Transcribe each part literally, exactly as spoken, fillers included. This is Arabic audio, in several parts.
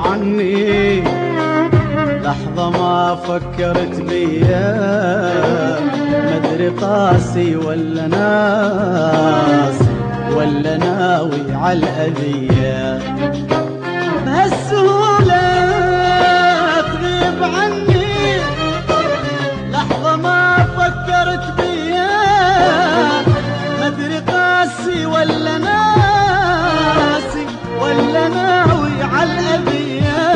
عني لحظة ما فكرت بيا، مدري قاسي ولا ناس ولا ناوي عالأذية. بهالسهولة تغيب عني لحظة ما فكرت بيا، مدري قاسي ولا ناسي ولا ناوي عالأذية.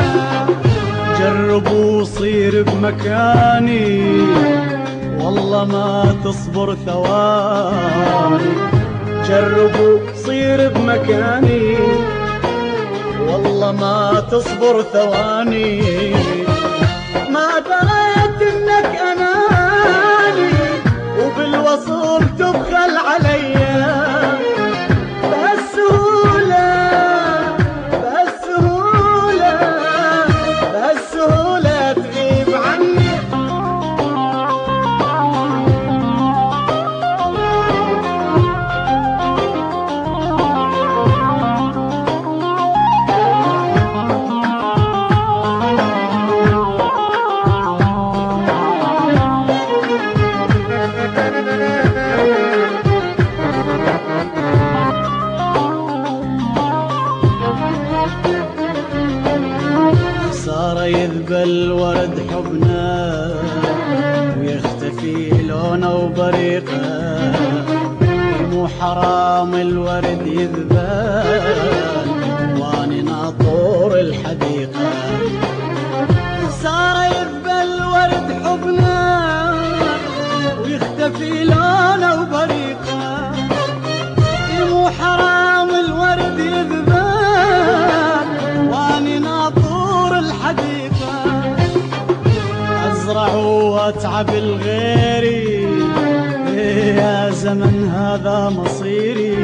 جربوا صير بمكاني والله ما تصبر ثواني، جربوا صير بمكاني والله ما تصبر ثواني. ما دريت انك اناني وبالوصول تبخل عليا، بهالسهولة بهالسهولة بهالسهولة تغيب عني. صار يذبل ورد حبنا ويختفي لونه وبريقه، مو حرام الورد يذبل واني ناطور الحديقة. صار يذبل ورد حبنا ويختفي لونه وبريقه، مو حرام الورد يذبل واني ناطور الحديقة. أزرع وأتعب الغيري يا زمن هذا مصيري،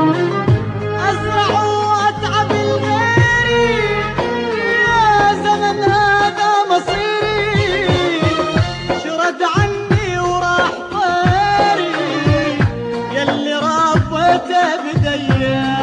أزرع وأتعب الغيري يا زمن هذا مصيري. شرد عني وراح طيري يلي ربيته بديا.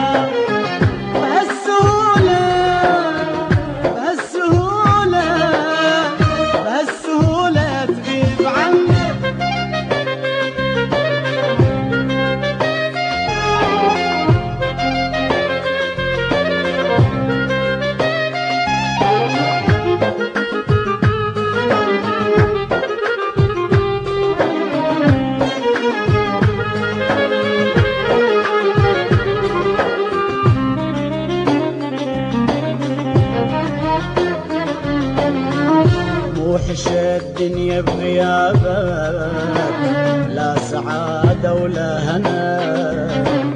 وحش الدنيا بغيابك، لا سعادة ولا هنا،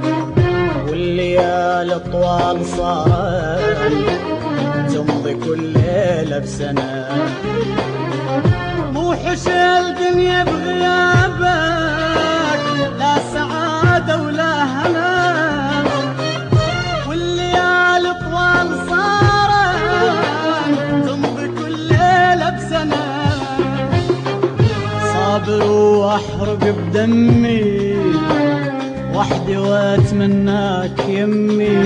والليالي طوال صارت تمضي كل ليلة بسنة. موحش الدنيا بغيابك، لا سعادة ولا هنا، والليالي طوال صارت تمضي كل ليلة بسنة. صابر واحرق بدمي وحدي واتمناك يمي،